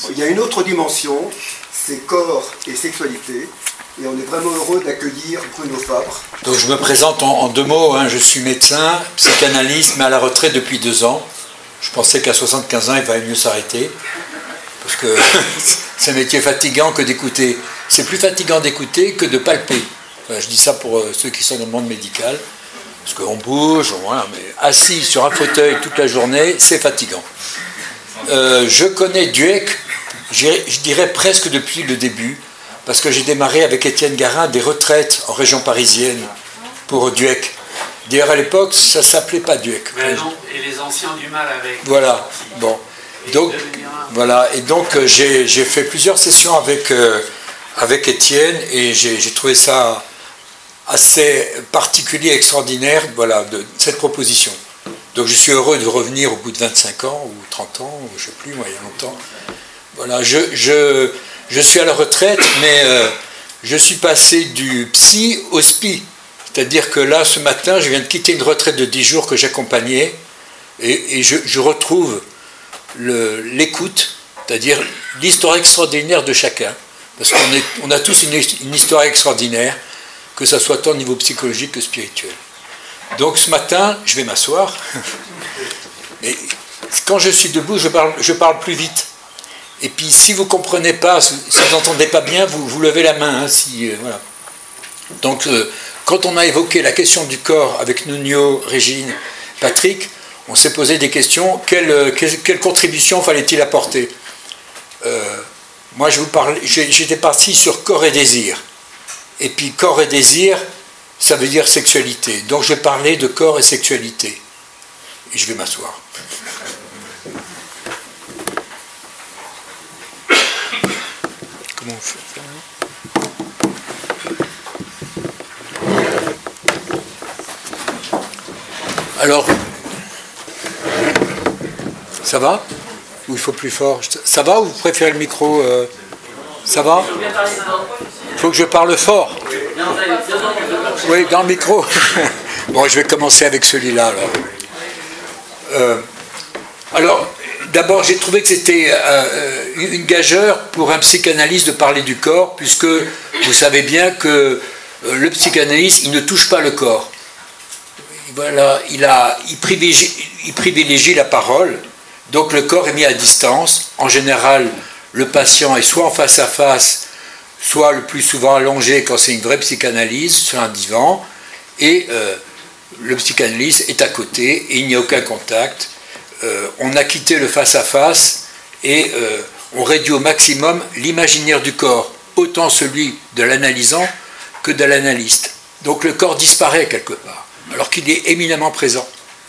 Il y a une autre dimension, c'est corps et sexualité. Et on est vraiment heureux d'accueillir Bruno Fabre. Donc je me présente en 2 mots, hein. Je suis médecin, psychanalyste, mais à la retraite depuis 2 ans. Je pensais qu'à 75 ans, il valait mieux s'arrêter. Parce que c'est un métier fatigant que d'écouter. C'est plus fatigant d'écouter que de palper. Enfin, je dis ça pour ceux qui sont dans le monde médical. Parce qu'on bouge, voilà, mais assis sur un fauteuil toute la journée, c'est fatigant. Je connais Duhec, je dirais presque depuis le début. Parce que j'ai démarré avec Étienne Garin des retraites en région parisienne pour Duhec. D'ailleurs, à l'époque, ça ne s'appelait pas Duhec. Mais non, et les anciens du mal avec. Voilà, bon. Donc, voilà. Et donc, j'ai fait plusieurs sessions avec Étienne et j'ai trouvé ça assez particulier, extraordinaire, voilà, de cette proposition. Donc, je suis heureux de revenir au bout de 25 ans ou 30 ans, ou je ne sais plus, moi, il y a longtemps. Voilà, je suis à la retraite, mais je suis passé du psy au spi. C'est-à-dire que là, ce matin, je viens de quitter une retraite de 10 jours que j'accompagnais et je retrouve l'écoute, c'est-à-dire l'histoire extraordinaire de chacun. Parce qu'on a tous une histoire extraordinaire, que ce soit tant au niveau psychologique que spirituel. Donc ce matin, je vais m'asseoir. Mais quand je suis debout, je parle plus vite. Et puis, si vous ne comprenez pas, si vous n'entendez pas bien, vous levez la main. Hein, voilà. Donc, quand on a évoqué la question du corps avec Nuno, Régine, Patrick, on s'est posé des questions. Quelle contribution fallait-il apporter Moi, j'étais parti sur corps et désir. Et puis, corps et désir, ça veut dire sexualité. Donc, je vais parler de corps et sexualité. Et je vais m'asseoir. Comment on fait ça ? Alors, ça va ? Ou il faut plus fort ? Ça va ou vous préférez le micro Ça va ? Il faut que je parle fort. Oui, dans le micro. Bon, je vais commencer avec celui-là. Alors, d'abord, j'ai trouvé que c'était une gageure pour un psychanalyste de parler du corps, puisque vous savez bien que le psychanalyste, il ne touche pas le corps. Voilà, il privilégie la parole, donc le corps est mis à distance. En général, le patient est soit en face à face, soit le plus souvent allongé quand c'est une vraie psychanalyse, sur un divan, et le psychanalyste est à côté, et il n'y a aucun contact. On a quitté le face-à-face et on réduit au maximum l'imaginaire du corps, autant celui de l'analysant que de l'analyste. Donc le corps disparaît quelque part, alors qu'il est éminemment présent.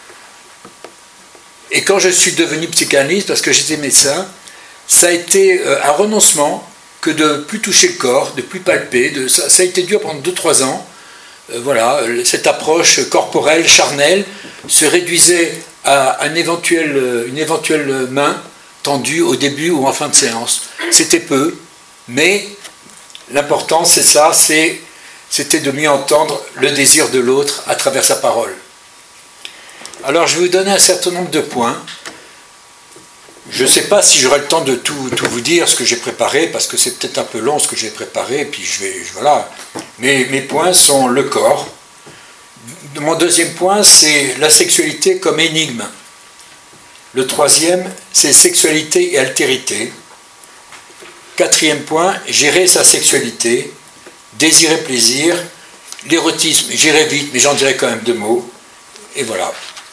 Et quand je suis devenu psychanalyste, parce que j'étais médecin, ça a été un renoncement que de ne plus toucher le corps, de ne plus palper. Ça a été dur pendant 2-3 ans. Voilà, cette approche corporelle, charnelle, se réduisait à une éventuelle main tendue au début ou en fin de séance. C'était peu, mais l'important c'est ça, c'était de mieux entendre le désir de l'autre à travers sa parole. Alors je vais vous donner un certain nombre de points. Je ne sais pas si j'aurai le temps de tout vous dire ce que j'ai préparé, parce que c'est peut-être un peu long ce que j'ai préparé, et puis voilà. Mais mes points sont le corps. Mon deuxième point, c'est la sexualité comme énigme. Le troisième, c'est sexualité et altérité. Quatrième point, gérer sa sexualité, désirer plaisir, l'érotisme, j'irai vite, mais j'en dirai quand même 2 mots. Et voilà.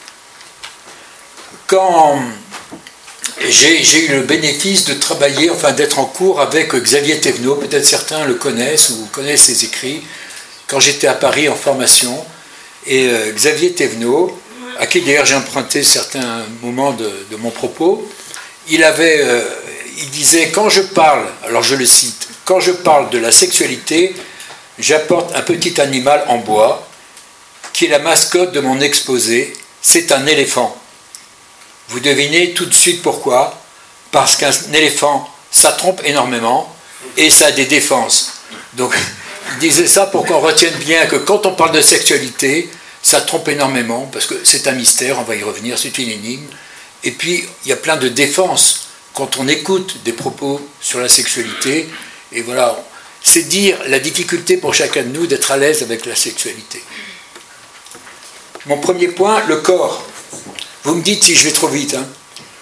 Quand j'ai eu le bénéfice de travailler, enfin d'être en cours avec Xavier Thévenot, peut-être certains le connaissent ou connaissent ses écrits, quand j'étais à Paris en formation, et Xavier Thévenot, à qui d'ailleurs j'ai emprunté certains moments de mon propos, il disait, quand je parle, alors je le cite, quand je parle de la sexualité, j'apporte un petit animal en bois, qui est la mascotte de mon exposé, c'est un éléphant. Vous devinez tout de suite pourquoi. Parce qu'un éléphant, ça trompe énormément et ça a des défenses. Donc, il disait ça pour qu'on retienne bien que quand on parle de sexualité, ça trompe énormément parce que c'est un mystère, on va y revenir, c'est une énigme. Et puis, il y a plein de défenses quand on écoute des propos sur la sexualité. Et voilà, c'est dire la difficulté pour chacun de nous d'être à l'aise avec la sexualité. Mon premier point, le corps. Vous me dites si je vais trop vite. Hein.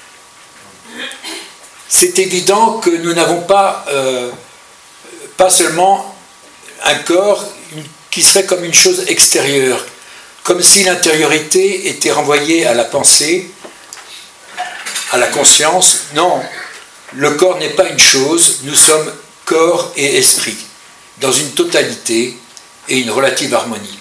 C'est évident que nous n'avons pas seulement un corps qui serait comme une chose extérieure, comme si l'intériorité était renvoyée à la pensée, à la conscience. Non, le corps n'est pas une chose, nous sommes corps et esprit, dans une totalité et une relative harmonie.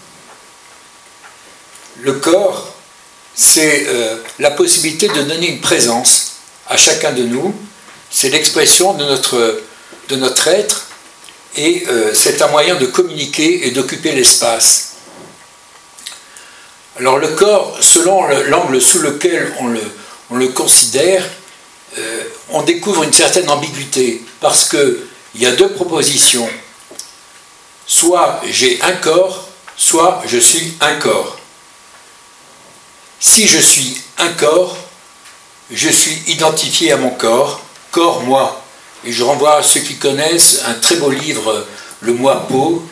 Le corps, c'est la possibilité de donner une présence à chacun de nous, c'est l'expression de notre être, et c'est un moyen de communiquer et d'occuper l'espace. Alors le corps, selon l'angle sous lequel on le considère, on découvre une certaine ambiguïté, parce qu'il y a deux propositions. Soit j'ai un corps, soit je suis un corps. Si je suis un corps, je suis identifié à mon corps, corps moi. Et je renvoie à ceux qui connaissent un très beau livre, Le Moi Peau,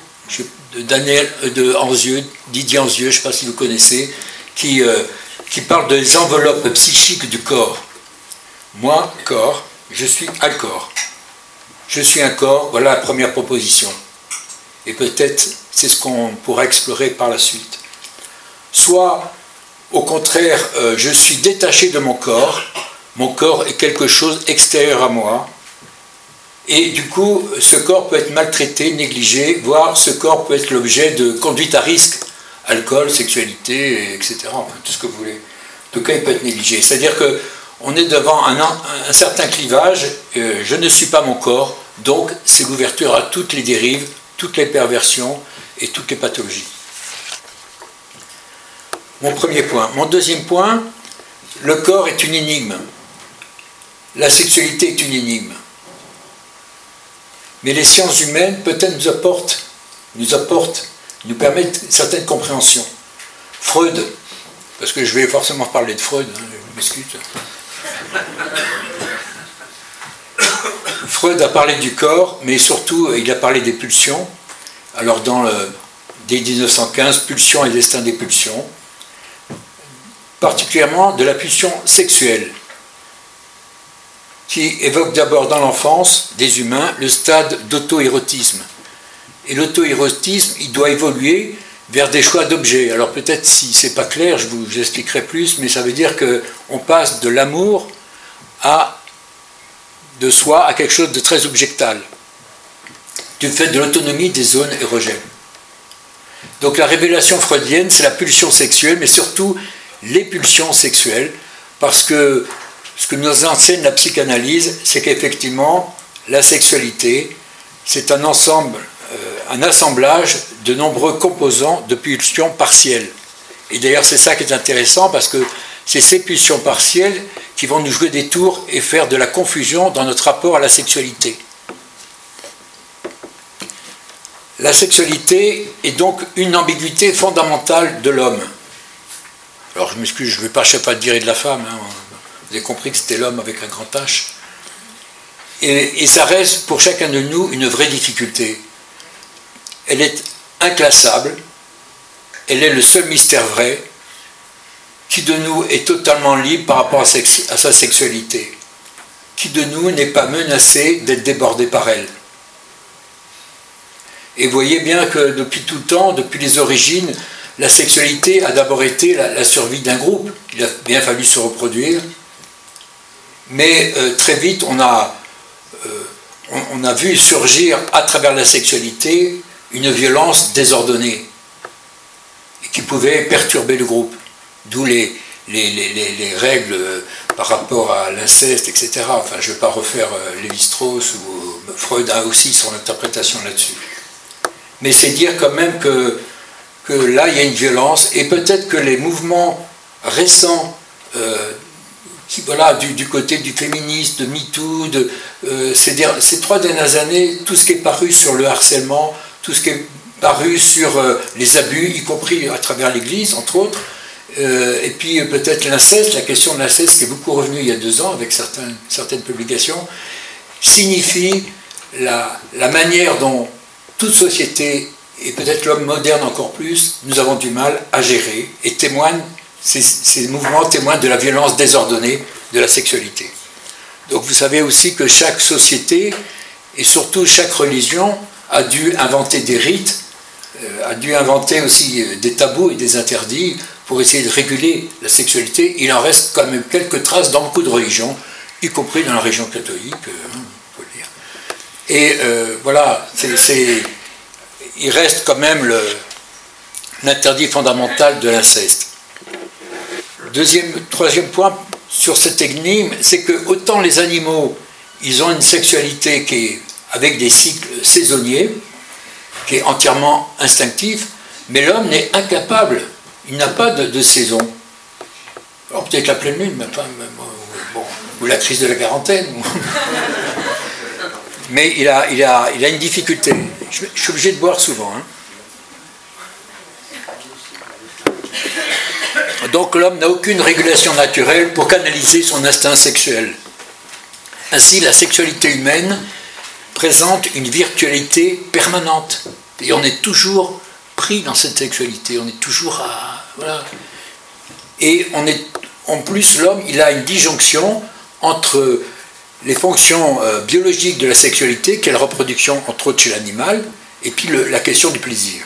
de Didier Anzieux, je ne sais pas si vous connaissez, qui parle des enveloppes psychiques du corps. Moi, corps, je suis un corps. Je suis un corps, voilà la première proposition. Et peut-être c'est ce qu'on pourra explorer par la suite. Soit, au contraire, je suis détaché de mon corps est quelque chose extérieur à moi, et du coup, ce corps peut être maltraité, négligé, voire ce corps peut être l'objet de conduite à risque, alcool, sexualité, etc., enfin, tout ce que vous voulez. En tout cas, il peut être négligé. C'est-à-dire qu'on est devant un certain clivage, je ne suis pas mon corps, donc c'est l'ouverture à toutes les dérives, toutes les perversions et toutes les pathologies. Mon premier point. Mon deuxième point, le corps est une énigme. La sexualité est une énigme. Mais les sciences humaines, peut-être nous permettent une certaine compréhension. Freud, parce que je vais forcément parler de Freud, hein, je m'excuse. Freud a parlé du corps, mais surtout, il a parlé des pulsions. Alors, dès 1915, Pulsions et destin des pulsions, particulièrement de la pulsion sexuelle, qui évoque d'abord dans l'enfance des humains le stade d'auto-érotisme. Et l'auto-érotisme, il doit évoluer vers des choix d'objets. Alors peut-être si ce n'est pas clair, je vous expliquerai plus, mais ça veut dire qu'on passe de l'amour de soi à quelque chose de très objectal, du fait de l'autonomie des zones érogènes. Donc la révélation freudienne, c'est la pulsion sexuelle, mais surtout les pulsions sexuelles, parce que ce que nous enseigne la psychanalyse, c'est qu'effectivement, la sexualité, c'est un assemblage de nombreux composants de pulsions partielles. Et d'ailleurs, c'est ça qui est intéressant, parce que c'est ces pulsions partielles qui vont nous jouer des tours et faire de la confusion dans notre rapport à la sexualité. La sexualité est donc une ambiguïté fondamentale de l'homme. Alors, je m'excuse, je ne vais pas chaque fois dire de la femme, hein. Vous avez compris que c'était l'homme avec un grand H. Et ça reste pour chacun de nous une vraie difficulté. Elle est inclassable, elle est le seul mystère vrai, qui de nous est totalement libre par rapport à sa sexualité, qui de nous n'est pas menacé d'être débordé par elle. Et vous voyez bien que depuis tout le temps, depuis les origines, la sexualité a d'abord été la survie d'un groupe. Il a bien fallu se reproduire. Mais très vite, on a vu surgir à travers la sexualité une violence désordonnée et qui pouvait perturber le groupe. D'où les règles par rapport à l'inceste, etc. Enfin, je ne vais pas refaire Lévi-Strauss ou Freud a aussi son interprétation là-dessus. Mais c'est dire quand même que là, il y a une violence, et peut-être que les mouvements récents du côté du féminisme, de MeToo, ces 3 dernières années, tout ce qui est paru sur le harcèlement, tout ce qui est paru sur les abus, y compris à travers l'Église, entre autres, Et puis peut-être l'inceste, la question de l'inceste qui est beaucoup revenue il y a 2 ans avec certaines publications, signifie la manière dont toute société, et peut-être l'homme moderne encore plus, nous avons du mal à gérer, et ces mouvements témoignent de la violence désordonnée de la sexualité. Donc vous savez aussi que chaque société, et surtout chaque religion, a dû inventer des rites, a dû inventer aussi des tabous et des interdits pour essayer de réguler la sexualité. Il en reste quand même quelques traces dans beaucoup de religions, y compris dans la religion catholique, faut le dire. Et voilà, il reste quand même l'interdit fondamental de l'inceste. Troisième point sur cette énigme, c'est que autant les animaux, ils ont une sexualité qui est avec des cycles saisonniers, qui est entièrement instinctif, mais l'homme n'est incapable, il n'a pas de saison. Alors peut-être la pleine lune, ou la crise de la quarantaine. Mais il a une difficulté. Je suis obligé de boire souvent. Donc l'homme n'a aucune régulation naturelle pour canaliser son instinct sexuel. Ainsi, la sexualité humaine présente une virtualité permanente. Et on est toujours pris dans cette sexualité, on est toujours à... Voilà. Et en plus, l'homme, il a une disjonction entre les fonctions biologiques de la sexualité, qui est la reproduction, entre autres chez l'animal, et puis la question du plaisir.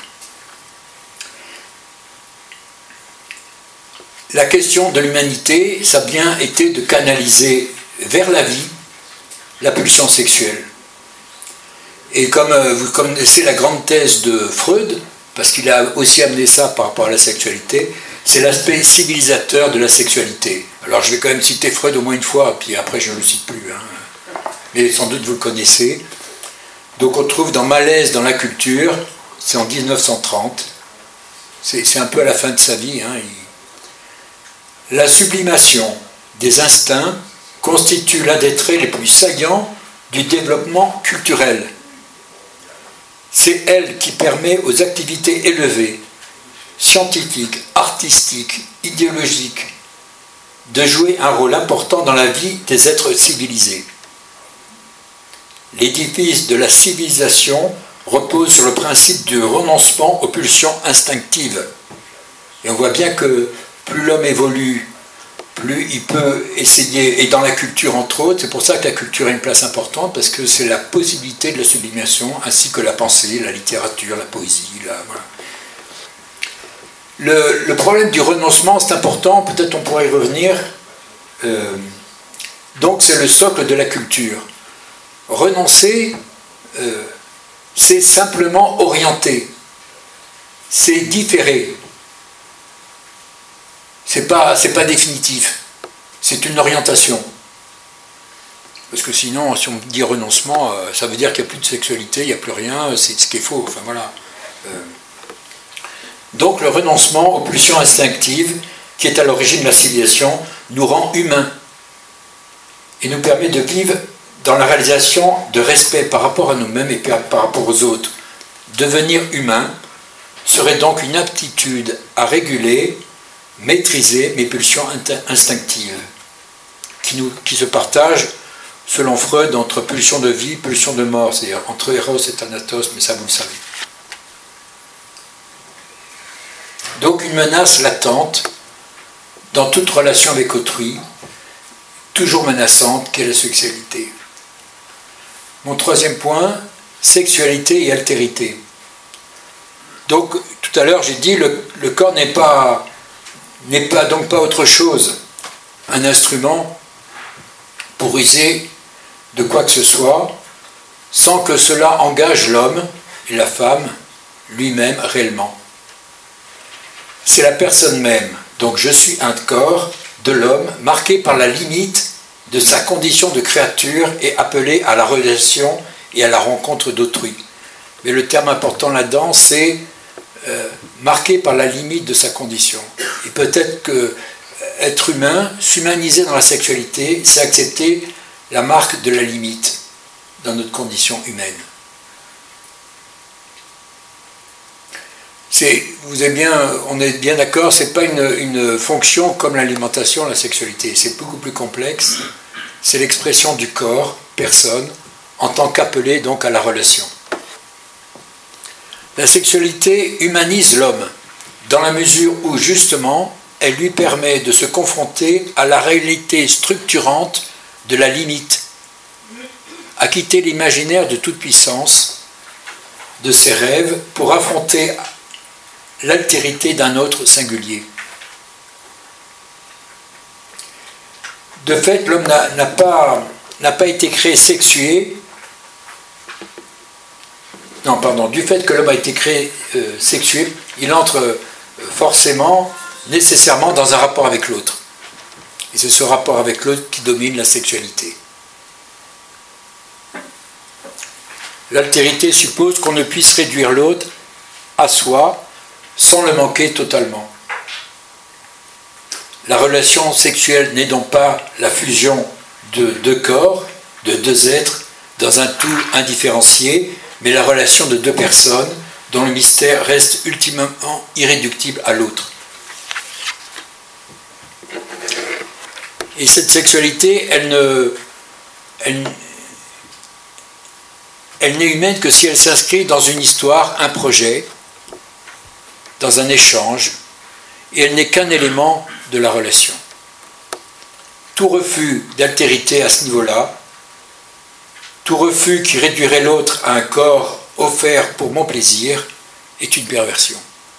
La question de l'humanité, ça a bien été de canaliser vers la vie la pulsion sexuelle. Et comme vous connaissez la grande thèse de Freud, parce qu'il a aussi amené ça par rapport à la sexualité, c'est l'aspect civilisateur de la sexualité. Alors je vais quand même citer Freud au moins une fois, puis après je ne le cite plus. Mais sans doute vous le connaissez. Donc on trouve dans Malaise dans la culture, c'est en 1930, c'est un peu à la fin de sa vie. La sublimation des instincts constitue l'un des traits les plus saillants du développement culturel. C'est elle qui permet aux activités élevées, scientifiques, artistiques, idéologiques, de jouer un rôle important dans la vie des êtres civilisés. L'édifice de la civilisation repose sur le principe du renoncement aux pulsions instinctives. Et on voit bien que plus l'homme évolue, plus il peut essayer, et dans la culture entre autres, c'est pour ça que la culture a une place importante, parce que c'est la possibilité de la sublimation, ainsi que la pensée, la littérature, la poésie, voilà. Le problème du renoncement, c'est important, peut-être on pourrait y revenir. Donc c'est le socle de la culture. Renoncer, c'est simplement orienter, c'est différer. C'est pas définitif, c'est une orientation. Parce que sinon, si on dit renoncement, ça veut dire qu'il n'y a plus de sexualité, il n'y a plus rien, c'est ce qui est faux. Enfin voilà. Donc le renoncement aux pulsions instinctives, qui est à l'origine de la civilisation, nous rend humains et nous permet de vivre dans la réalisation de respect par rapport à nous-mêmes et par rapport aux autres. Devenir humain serait donc une aptitude à réguler, maîtriser mes pulsions instinctives, qui se partagent, selon Freud, entre pulsion de vie et pulsion de mort, c'est-à-dire entre Eros et Thanatos, mais ça vous le savez. Donc une menace latente dans toute relation avec autrui, toujours menaçante, qu'est la sexualité. Mon troisième point, sexualité et altérité. Donc tout à l'heure j'ai dit le corps n'est pas autre chose, un instrument pour user de quoi que ce soit, sans que cela engage l'homme et la femme lui-même réellement. C'est la personne même, donc je suis un corps de l'homme marqué par la limite de sa condition de créature et appelé à la relation et à la rencontre d'autrui. Mais le terme important là-dedans, c'est marqué par la limite de sa condition. Et peut-être que être humain, s'humaniser dans la sexualité, c'est accepter la marque de la limite dans notre condition humaine. on est bien d'accord, c'est pas une fonction comme l'alimentation, la sexualité. C'est beaucoup plus complexe. C'est l'expression du corps, personne, en tant qu'appelé donc à la relation. La sexualité humanise l'homme, dans la mesure où, justement, elle lui permet de se confronter à la réalité structurante de la limite, à quitter l'imaginaire de toute puissance, de ses rêves, pour affronter l'altérité d'un autre singulier. De fait, l'homme n'a pas été créé sexué. Non, pardon, du fait que l'homme a été créé sexué, il entre forcément, nécessairement dans un rapport avec l'autre. Et c'est ce rapport avec l'autre qui domine la sexualité. L'altérité suppose qu'on ne puisse réduire l'autre à soi sans le manquer totalement. La relation sexuelle n'est donc pas la fusion de deux corps, de deux êtres, dans un tout indifférencié, mais la relation de deux personnes dont le mystère reste ultimement irréductible à l'autre. Et cette sexualité, elle n'est humaine que si elle s'inscrit dans une histoire, un projet, dans un échange, et elle n'est qu'un élément de la relation. Tout refus d'altérité à ce niveau-là, tout refus qui réduirait l'autre à un corps offert pour mon plaisir, est une perversion.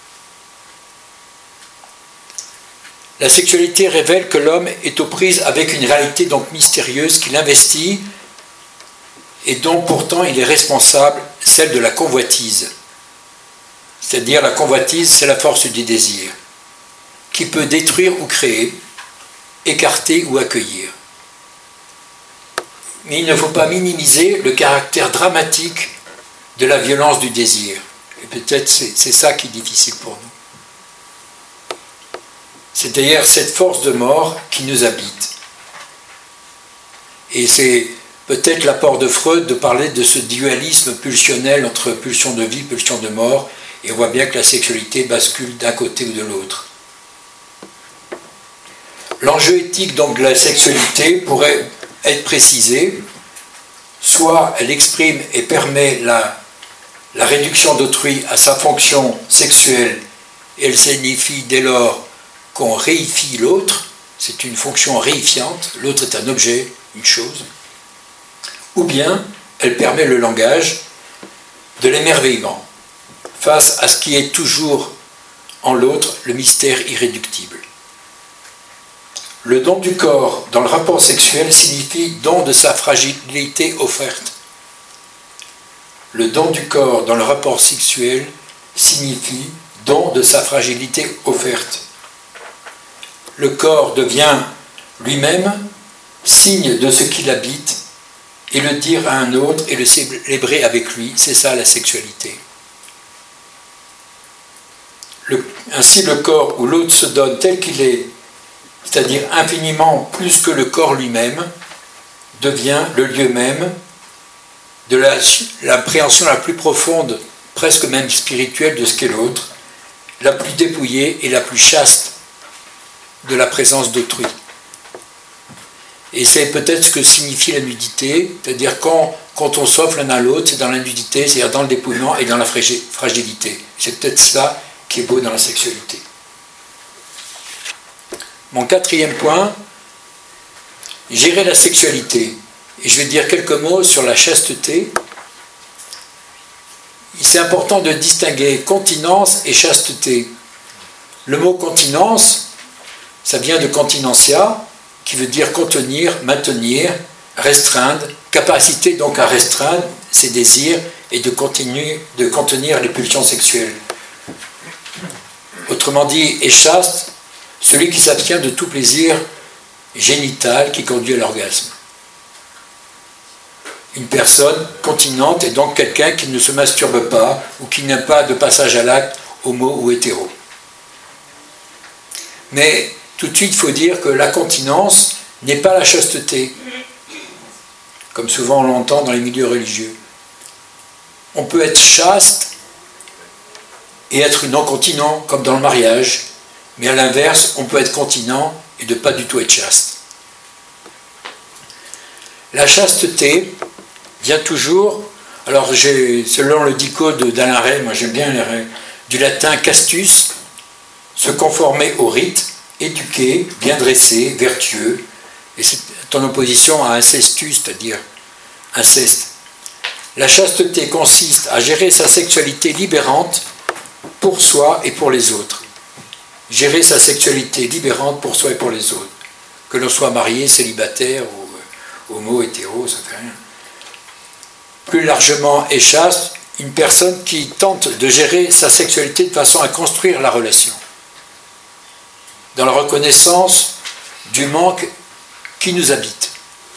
La sexualité révèle que l'homme est aux prises avec une réalité donc mystérieuse qui l'investit et dont pourtant il est responsable, celle de la convoitise. C'est-à-dire la convoitise, c'est la force du désir, qui peut détruire ou créer, écarter ou accueillir. Mais il ne faut pas minimiser le caractère dramatique de la violence du désir. Et peut-être c'est ça qui est difficile pour nous. C'est d'ailleurs cette force de mort qui nous habite. Et c'est peut-être l'apport de Freud de parler de ce dualisme pulsionnel entre pulsion de vie, pulsion de mort, et on voit bien que la sexualité bascule d'un côté ou de l'autre. L'enjeu éthique donc de la sexualité pourrait être précisé, soit elle exprime et permet la réduction d'autrui à sa fonction sexuelle, et elle signifie dès lors qu'on réifie l'autre, c'est une fonction réifiante, l'autre est un objet, une chose, ou bien elle permet le langage de l'émerveillement, face à ce qui est toujours en l'autre le mystère irréductible. Le don du corps dans le rapport sexuel signifie don de sa fragilité offerte. Le don du corps dans le rapport sexuel signifie don de sa fragilité offerte. Le corps devient lui-même signe de ce qu'il habite, et le dire à un autre et le célébrer avec lui, c'est ça la sexualité. Ainsi le corps où l'autre se donne tel qu'il est, c'est-à-dire infiniment plus que le corps lui-même, devient le lieu même de l'appréhension la plus profonde, presque même spirituelle de ce qu'est l'autre, la plus dépouillée et la plus chaste de la présence d'autrui. Et c'est peut-être ce que signifie la nudité, c'est-à-dire quand on s'offre l'un à l'autre, c'est dans la nudité, c'est-à-dire dans le dépouillement et dans la fragilité. C'est peut-être ça qui est beau dans la sexualité. Mon quatrième point, gérer la sexualité. Et je vais dire quelques mots sur la chasteté. C'est important de distinguer continence et chasteté. Le mot continence, ça vient de continentia, qui veut dire contenir, maintenir, restreindre, capacité donc à restreindre ses désirs et de contenir les pulsions sexuelles. Autrement dit, est chaste celui qui s'abstient de tout plaisir génital qui conduit à l'orgasme. Une personne continente est donc quelqu'un qui ne se masturbe pas ou qui n'a pas de passage à l'acte homo ou hétéro. Mais tout de suite, il faut dire que la continence n'est pas la chasteté, comme souvent on l'entend dans les milieux religieux. On peut être chaste et être non continent, comme dans le mariage. Mais à l'inverse, on peut être continent et de pas du tout être chaste. La chasteté vient toujours, alors selon le dicode d'Alain Ray, moi j'aime bien du latin castus, se conformer au rite, éduqué, bien dressé, vertueux, et c'est en opposition à incestus, c'est-à-dire inceste. La chasteté consiste à gérer sa sexualité libérante pour soi et pour les autres. Gérer sa sexualité libérante pour soi et pour les autres. Que l'on soit marié, célibataire ou homo, hétéro, ça fait rien. Plus largement et chaste, une personne qui tente de gérer sa sexualité de façon à construire la relation. Dans la reconnaissance du manque qui nous habite.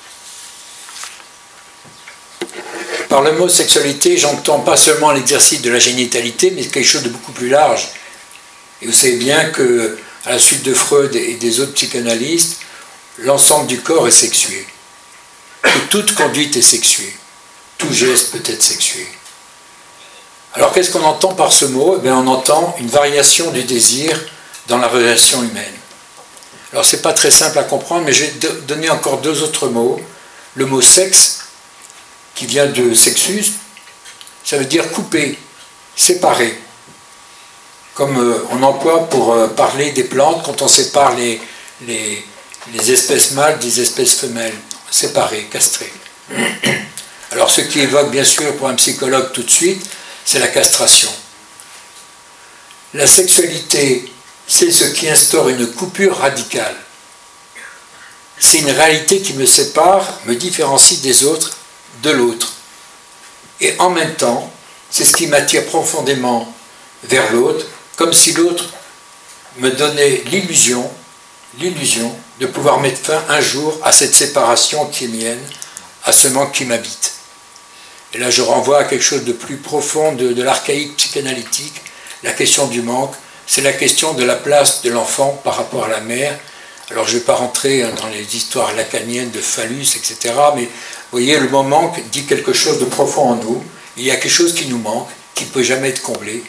Par le mot sexualité, j'entends pas seulement l'exercice de la génitalité, mais quelque chose de beaucoup plus large. Et vous savez bien que, à la suite de Freud et des autres psychanalystes, l'ensemble du corps est sexué. Que toute conduite est sexuée. Tout geste peut être sexué. Alors qu'est-ce qu'on entend par ce mot ? Eh bien, on entend une variation du désir dans la relation humaine. Alors c'est pas très simple à comprendre, mais je vais donner encore deux autres mots. Le mot sexe, qui vient de sexus, ça veut dire couper, séparer. Comme on emploie pour parler des plantes quand on sépare les espèces mâles des espèces femelles. Séparer, castrer. Alors ce qui évoque bien sûr pour un psychologue tout de suite, c'est la castration. La sexualité, c'est ce qui instaure une coupure radicale. C'est une réalité qui me sépare, me différencie des autres, de l'autre. Et en même temps, c'est ce qui m'attire profondément vers l'autre, comme si l'autre me donnait l'illusion de pouvoir mettre fin un jour à cette séparation qui est mienne, à ce manque qui m'habite. Et là, je renvoie à quelque chose de plus profond de l'archaïque psychanalytique. La question du manque, c'est la question de la place de l'enfant par rapport à la mère. Alors, je ne vais pas rentrer dans les histoires lacaniennes de phallus, etc. Mais vous voyez, le mot manque dit quelque chose de profond en nous. Il y a quelque chose qui nous manque, qui ne peut jamais être comblé,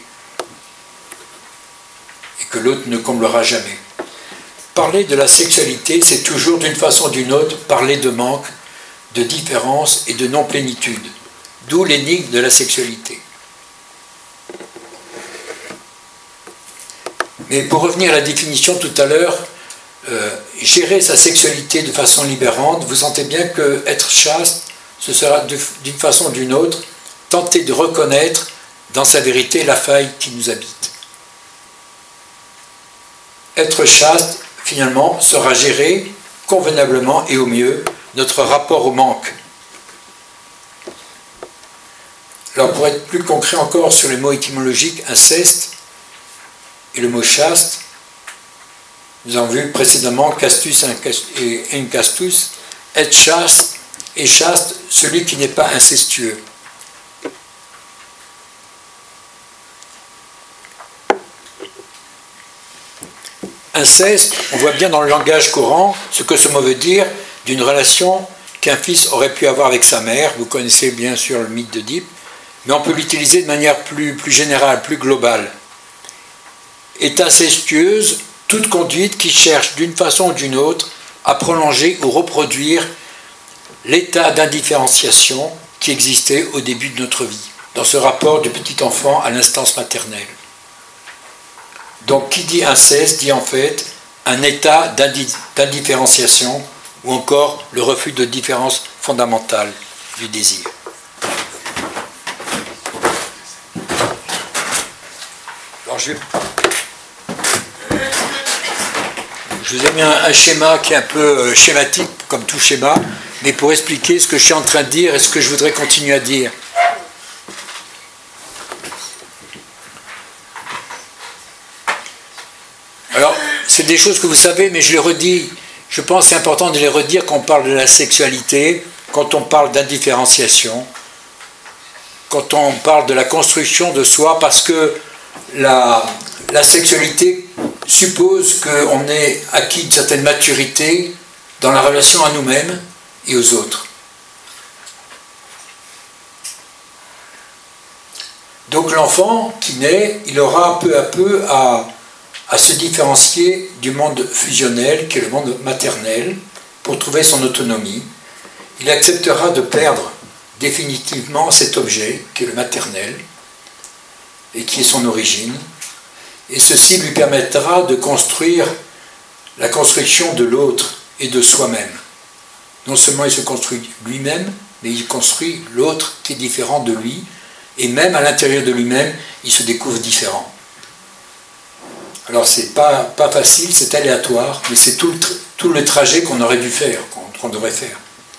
et que l'autre ne comblera jamais. Parler de la sexualité, c'est toujours d'une façon ou d'une autre parler de manque, de différence et de non-plénitude. D'où l'énigme de la sexualité. Mais pour revenir à la définition tout à l'heure, gérer sa sexualité de façon libérante, vous sentez bien que être chaste, ce sera d'une façon ou d'une autre, tenter de reconnaître dans sa vérité la faille qui nous habite. Être chaste, finalement, sera gérer convenablement et au mieux notre rapport au manque. Alors pour être plus concret encore sur les mots étymologiques, inceste et le mot chaste, nous avons vu précédemment castus et incastus, être chaste et chaste, celui qui n'est pas incestueux. Inceste, on voit bien dans le langage courant ce que ce mot veut dire d'une relation qu'un fils aurait pu avoir avec sa mère. Vous connaissez bien sûr le mythe d'Oedipe, mais on peut l'utiliser de manière plus générale, plus globale. Est incestueuse toute conduite qui cherche d'une façon ou d'une autre à prolonger ou reproduire l'état d'indifférenciation qui existait au début de notre vie, dans ce rapport du petit enfant à l'instance maternelle. Donc qui dit inceste dit en fait un état d'indifférenciation ou encore le refus de différence fondamentale du désir. Alors je vous ai mis un schéma qui est un peu schématique, comme tout schéma, mais pour expliquer ce que je suis en train de dire et ce que je voudrais continuer à dire. Alors, c'est des choses que vous savez, mais je les redis. Je pense que c'est important de les redire quand on parle de la sexualité, quand on parle d'indifférenciation, quand on parle de la construction de soi, parce que la sexualité suppose qu'on ait acquis une certaine maturité dans la relation à nous-mêmes et aux autres. Donc l'enfant qui naît, il aura peu à peu à se différencier du monde fusionnel, qui est le monde maternel, pour trouver son autonomie. Il acceptera de perdre définitivement cet objet, qui est le maternel, et qui est son origine, et ceci lui permettra de construire la construction de l'autre et de soi-même. Non seulement il se construit lui-même, mais il construit l'autre qui est différent de lui, et même à l'intérieur de lui-même, il se découvre différent. Alors c'est pas facile, c'est aléatoire, mais c'est tout le trajet qu'on aurait dû faire, qu'on devrait faire.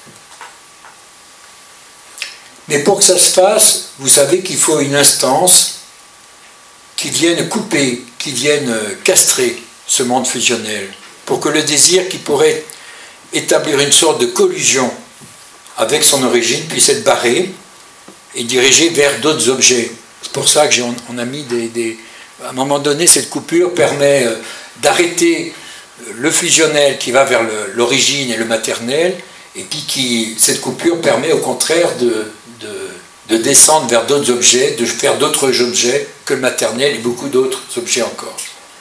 Mais pour que ça se fasse, vous savez qu'il faut une instance qui vienne couper, qui vienne castrer ce monde fusionnel, pour que le désir qui pourrait établir une sorte de collusion avec son origine puisse être barré et dirigé vers d'autres objets. C'est pour ça qu'on a mis à un moment donné, cette coupure permet d'arrêter le fusionnel qui va vers l'origine et le maternel, et puis cette coupure permet au contraire de descendre vers d'autres objets, de faire d'autres objets que le maternel et beaucoup d'autres objets encore.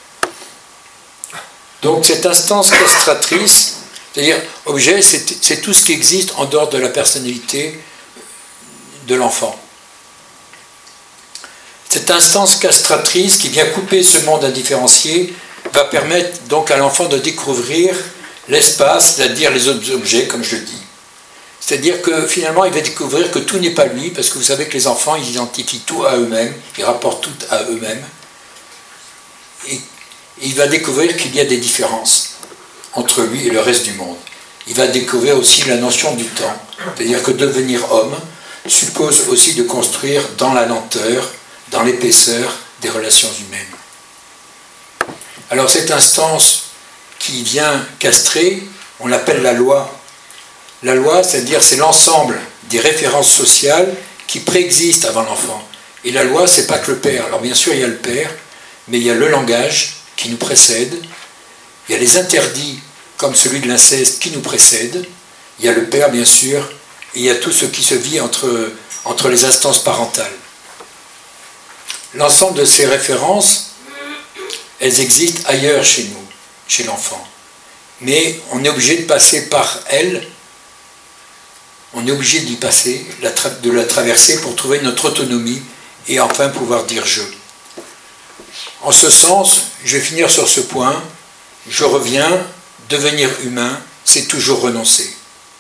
Donc cette instance castratrice, c'est-à-dire objet, c'est tout ce qui existe en dehors de la personnalité de l'enfant. Cette instance castratrice qui vient couper ce monde indifférencié va permettre donc à l'enfant de découvrir l'espace, c'est-à-dire les autres objets, comme je le dis. C'est-à-dire que finalement, il va découvrir que tout n'est pas lui, parce que vous savez que les enfants, ils identifient tout à eux-mêmes, ils rapportent tout à eux-mêmes. Et il va découvrir qu'il y a des différences entre lui et le reste du monde. Il va découvrir aussi la notion du temps, c'est-à-dire que devenir homme suppose aussi de construire dans la lenteur, dans l'épaisseur des relations humaines. Alors cette instance qui vient castrer, on l'appelle la loi. La loi, c'est-à-dire c'est l'ensemble des références sociales qui préexistent avant l'enfant. Et la loi, c'est pas que le père. Alors bien sûr, il y a le père, mais il y a le langage qui nous précède. Il y a les interdits, comme celui de l'inceste, qui nous précède. Il y a le père, bien sûr, et il y a tout ce qui se vit entre les instances parentales. L'ensemble de ces références, elles existent ailleurs chez nous, chez l'enfant. Mais on est obligé de passer par elles, on est obligé d'y passer, de la traverser pour trouver notre autonomie et enfin pouvoir dire « je ». En ce sens, je vais finir sur ce point, je reviens, devenir humain, c'est toujours renoncer.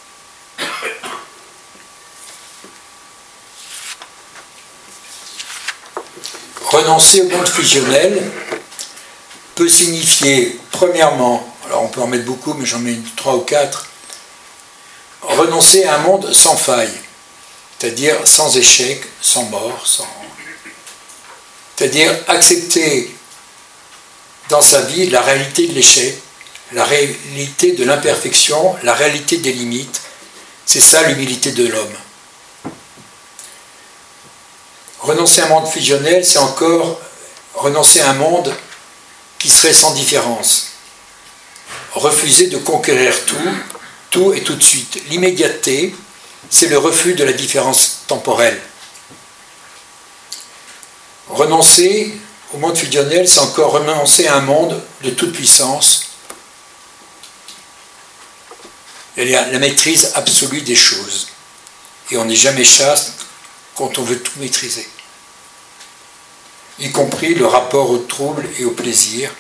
Renoncer au monde fusionnel peut signifier, premièrement, alors on peut en mettre beaucoup, mais j'en mets 3 ou 4, renoncer à un monde sans faille, c'est-à-dire sans échec, sans mort, c'est-à-dire accepter dans sa vie la réalité de l'échec, la réalité de l'imperfection, la réalité des limites. C'est ça l'humilité de l'homme. Renoncer à un monde fusionnel, c'est encore renoncer à un monde qui serait sans différence. Refuser de conquérir tout et tout de suite. L'immédiateté, c'est le refus de la différence temporelle. Renoncer au monde fusionnel, c'est encore renoncer à un monde de toute puissance. Il y a la maîtrise absolue des choses. Et on n'est jamais chaste quand on veut tout maîtriser. Y compris le rapport au trouble et au plaisir.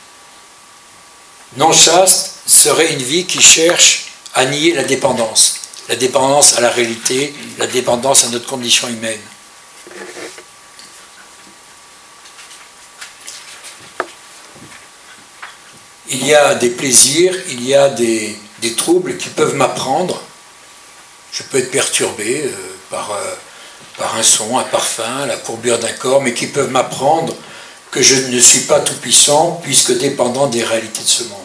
Non chaste serait une vie qui cherche à nier la dépendance à la réalité, la dépendance à notre condition humaine. Il y a des plaisirs, il y a des troubles qui peuvent m'apprendre. Je peux être perturbé par un son, un parfum, la courbure d'un corps, mais qui peuvent m'apprendre que je ne suis pas tout-puissant puisque dépendant des réalités de ce monde.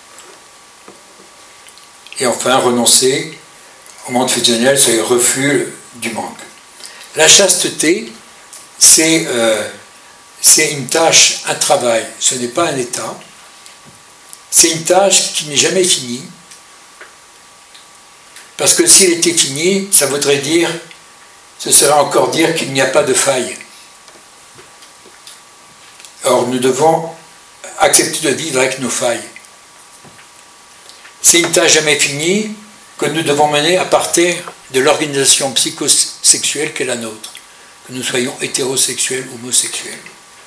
Et enfin, renoncer au monde fusionnel, c'est le refus du manque. La chasteté, c'est une tâche, un travail, ce n'est pas un état. C'est une tâche qui n'est jamais finie, parce que s'il était fini, ça voudrait dire, ce serait encore dire qu'il n'y a pas de faille. Or, nous devons accepter de vivre avec nos failles. C'est une tâche jamais finie que nous devons mener à partir de l'organisation psychosexuelle qu'est la nôtre, que nous soyons hétérosexuels ou homosexuels,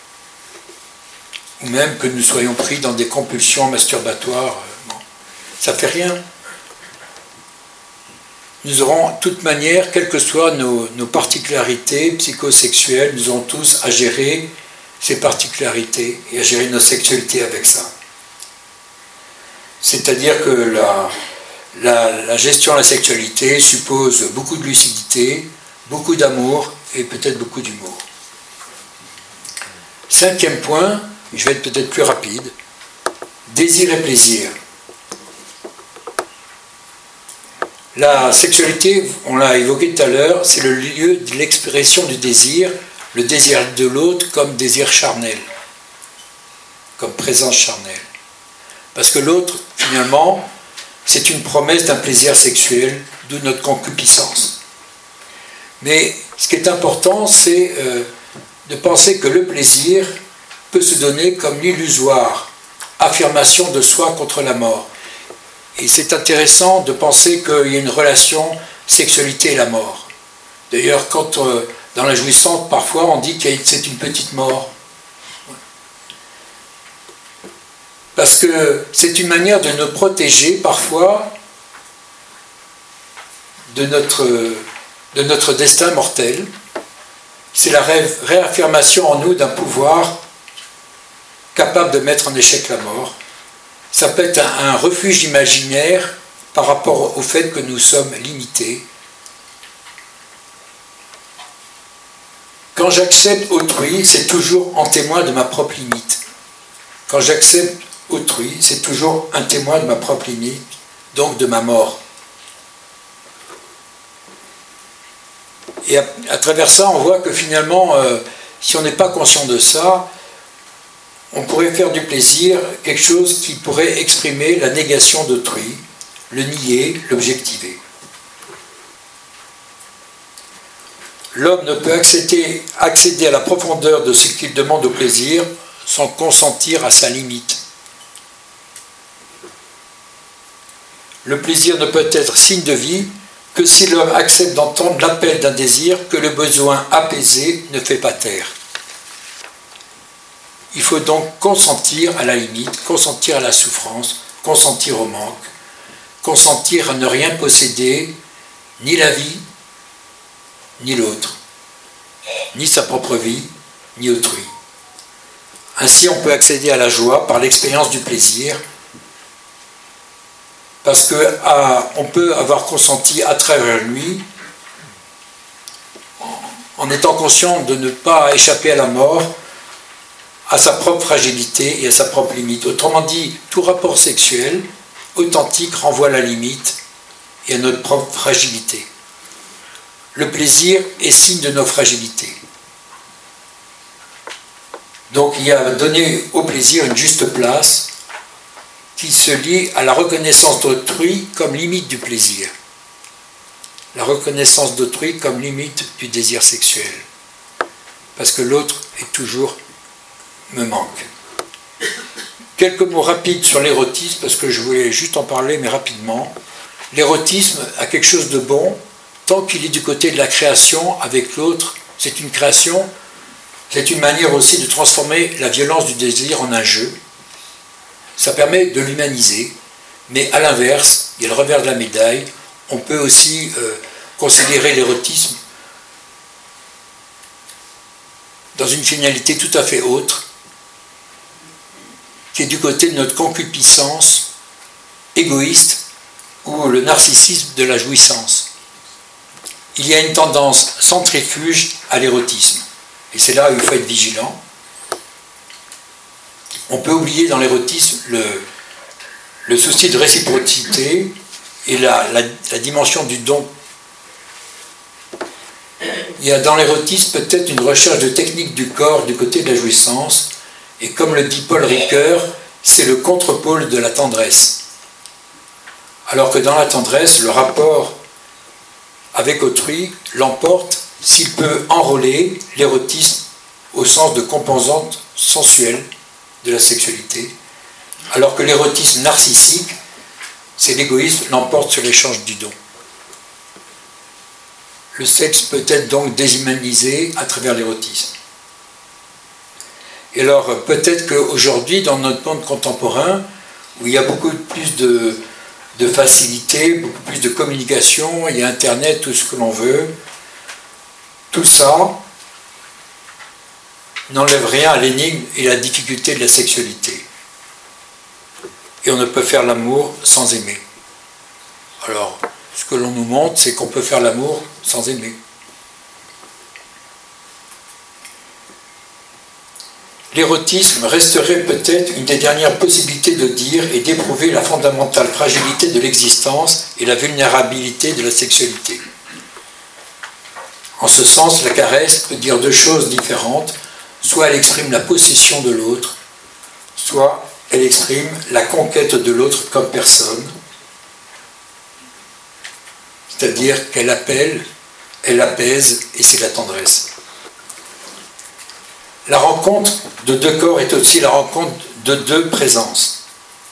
ou même que nous soyons pris dans des compulsions masturbatoires. Bon, ça ne fait rien. Nous aurons, de toute manière, quelles que soient nos particularités psychosexuelles, nous aurons tous à gérer ces particularités et à gérer nos sexualités avec ça. C'est-à-dire que la gestion de la sexualité suppose beaucoup de lucidité, beaucoup d'amour et peut-être beaucoup d'humour. 5e point, je vais être peut-être plus rapide, désir et plaisir. La sexualité, on l'a évoqué tout à l'heure, c'est le lieu de l'expression du désir, le désir de l'autre comme désir charnel, comme présence charnelle. Parce que l'autre, finalement, c'est une promesse d'un plaisir sexuel, d'où notre concupiscence. Mais ce qui est important, c'est de penser que le plaisir peut se donner comme l'illusoire, affirmation de soi contre la mort. Et c'est intéressant de penser qu'il y a une relation sexualité et la mort. D'ailleurs, quand dans la jouissance, parfois, on dit que c'est une petite mort. Parce que c'est une manière de nous protéger, parfois, de notre destin mortel. C'est la réaffirmation en nous d'un pouvoir capable de mettre en échec la mort. Ça peut être un refuge imaginaire par rapport au fait que nous sommes limités. Quand j'accepte autrui, c'est toujours en témoin de ma propre limite. Quand j'accepte autrui, c'est toujours un témoin de ma propre limite, donc de ma mort. Et à travers ça, on voit que finalement, si on n'est pas conscient de ça, on pourrait faire du plaisir quelque chose qui pourrait exprimer la négation d'autrui, le nier, l'objectiver. L'homme ne peut accéder à la profondeur de ce qu'il demande au plaisir sans consentir à sa limite. Le plaisir ne peut être signe de vie que si l'homme accepte d'entendre l'appel d'un désir que le besoin apaisé ne fait pas taire. Il faut donc consentir à la limite, consentir à la souffrance, consentir au manque, consentir à ne rien posséder, ni la vie, ni l'autre, ni sa propre vie, ni autrui. Ainsi, on peut accéder à la joie par l'expérience du plaisir, parce qu'on peut avoir consenti à travers lui, en étant conscient de ne pas échapper à la mort, à sa propre fragilité et à sa propre limite. Autrement dit, tout rapport sexuel authentique renvoie à la limite et à notre propre fragilité. Le plaisir est signe de nos fragilités. Donc il y a donné au plaisir une juste place qui se lie à la reconnaissance d'autrui comme limite du plaisir. La reconnaissance d'autrui comme limite du désir sexuel. Parce que l'autre est toujours me manque. Quelques mots rapides sur l'érotisme, parce que je voulais juste en parler, mais rapidement. L'érotisme a quelque chose de bon, tant qu'il est du côté de la création avec l'autre. C'est une création, c'est une manière aussi de transformer la violence du désir en un jeu. Ça permet de l'humaniser, mais à l'inverse, il y a le revers de la médaille, on peut aussi considérer l'érotisme dans une finalité tout à fait autre, qui est du côté de notre concupiscence égoïste ou le narcissisme de la jouissance. Il y a une tendance centrifuge à l'érotisme, et c'est là où il faut être vigilant. On peut oublier dans l'érotisme le souci de réciprocité et la dimension du don. Il y a dans l'érotisme peut-être une recherche de technique du corps du côté de la jouissance, et comme le dit Paul Ricoeur, c'est le contre-pôle de la tendresse. Alors que dans la tendresse, le rapport avec autrui l'emporte s'il peut enrôler l'érotisme au sens de composante sensuelle de la sexualité, alors que l'érotisme narcissique, c'est l'égoïsme l'emporte sur l'échange du don. Le sexe peut être donc déshumanisé à travers l'érotisme. Et alors, peut-être qu'aujourd'hui, dans notre monde contemporain, où il y a beaucoup plus de facilité, beaucoup plus de communication, il y a Internet, tout ce que l'on veut, tout ça n'enlève rien à l'énigme et à la difficulté de la sexualité. Et on ne peut faire l'amour sans aimer. Alors, ce que l'on nous montre, c'est qu'on peut faire l'amour sans aimer. L'érotisme resterait peut-être une des dernières possibilités de dire et d'éprouver la fondamentale fragilité de l'existence et la vulnérabilité de la sexualité. En ce sens, la caresse peut dire deux choses différentes. Soit elle exprime la possession de l'autre, soit elle exprime la conquête de l'autre comme personne. C'est-à-dire qu'elle appelle, elle apaise, et c'est la tendresse. La rencontre de deux corps est aussi la rencontre de deux présences.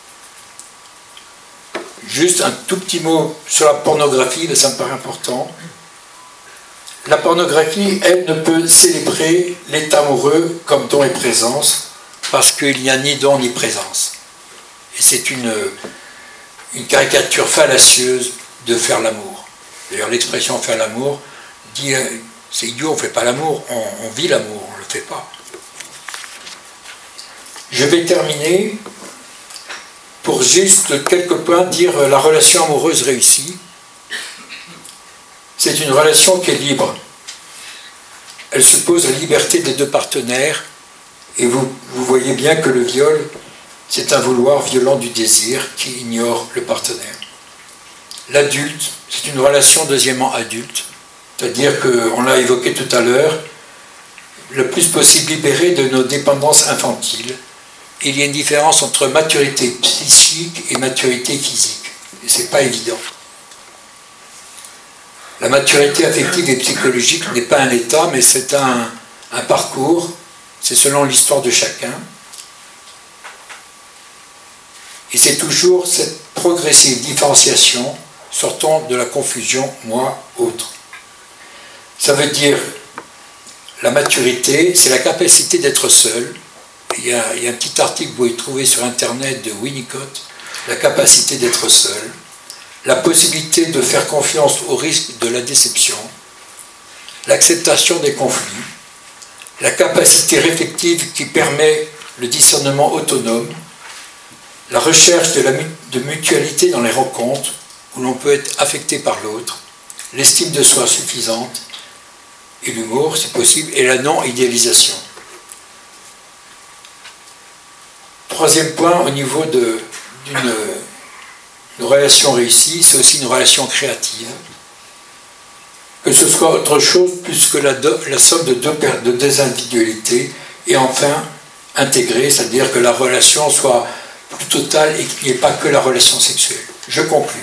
Juste un tout petit mot sur la pornographie, ça me paraît important. La pornographie, elle, ne peut célébrer l'état amoureux comme don et présence, parce qu'il n'y a ni don ni présence. Et c'est une caricature fallacieuse de faire l'amour. D'ailleurs, l'expression faire l'amour dit c'est idiot, on ne fait pas l'amour, on vit l'amour, on ne le fait pas. Je vais terminer pour juste quelques points dire la relation amoureuse réussie. C'est une relation qui est libre. Elle suppose la liberté des deux partenaires et vous voyez bien que le viol, c'est un vouloir violent du désir qui ignore le partenaire. L'adulte, c'est une relation deuxièmement adulte, c'est-à-dire qu'on l'a évoqué tout à l'heure, le plus possible libéré de nos dépendances infantiles. Il y a une différence entre maturité psychique et maturité physique. Et ce n'est pas évident. La maturité affective et psychologique n'est pas un état, mais c'est un parcours. C'est selon l'histoire de chacun. Et c'est toujours cette progressive différenciation sortant de la confusion moi-autre. Ça veut dire, la maturité, c'est la capacité d'être seul. Il y a un petit article que vous pouvez trouver sur Internet de Winnicott, la capacité d'être seul, la possibilité de faire confiance au risque de la déception, l'acceptation des conflits, la capacité réflexive qui permet le discernement autonome, la recherche de mutualité dans les rencontres, où l'on peut être affecté par l'autre, l'estime de soi suffisante, et l'humour, si possible, et la non-idéalisation. Troisième point, au niveau d'une relation réussie, c'est aussi une relation créative. Que ce soit autre chose plus que la somme de deux individualités, et enfin intégrée, c'est-à-dire que la relation soit plus totale et qu'il n'y ait pas que la relation sexuelle. Je conclus.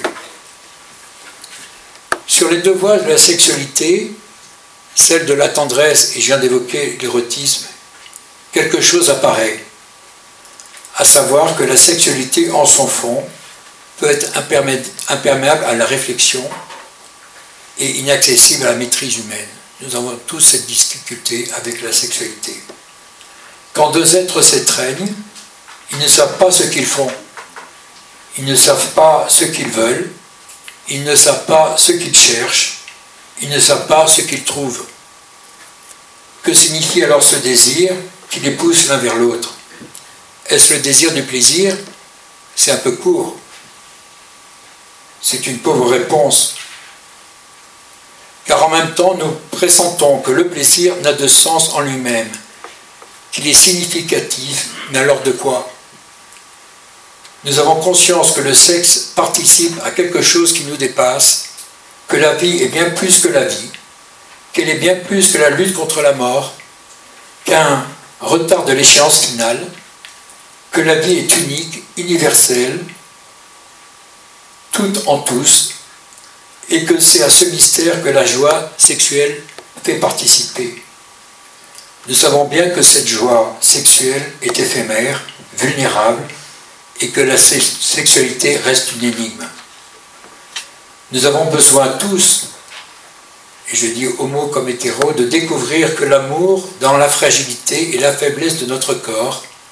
Sur les deux voies de la sexualité, celle de la tendresse, et je viens d'évoquer l'érotisme, quelque chose apparaît. À savoir que la sexualité en son fond peut être imperméable à la réflexion et inaccessible à la maîtrise humaine. Nous avons tous cette difficulté avec la sexualité. Quand deux êtres s'étreignent, ils ne savent pas ce qu'ils font, ils ne savent pas ce qu'ils veulent, ils ne savent pas ce qu'ils cherchent, ils ne savent pas ce qu'ils trouvent. Que signifie alors ce désir qui les pousse l'un vers l'autre? Est-ce le désir du plaisir? C'est un peu court. C'est une pauvre réponse. Car en même temps, nous pressentons que le plaisir n'a de sens en lui-même, qu'il est significatif, mais alors de quoi? Nous avons conscience que le sexe participe à quelque chose qui nous dépasse, que la vie est bien plus que la vie, qu'elle est bien plus que la lutte contre la mort, qu'un retard de l'échéance finale, que la vie est unique, universelle, toute en tous, et que c'est à ce mystère que la joie sexuelle fait participer. Nous savons bien que cette joie sexuelle est éphémère, vulnérable, et que la sexualité reste une énigme. Nous avons besoin tous, et je dis homo comme hétéro, de découvrir que l'amour, dans la fragilité et la faiblesse de notre corps,